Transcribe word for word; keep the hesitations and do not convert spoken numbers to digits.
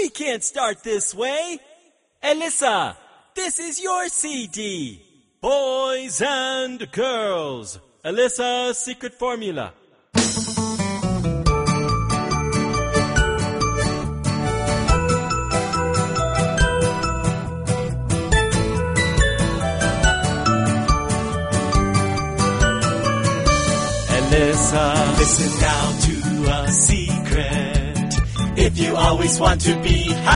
We can't start this way. Alyssa, this is your C D. Boys and girls. Alyssa's secret formula. Alyssa, listen now to a secret. If you always want to be happy,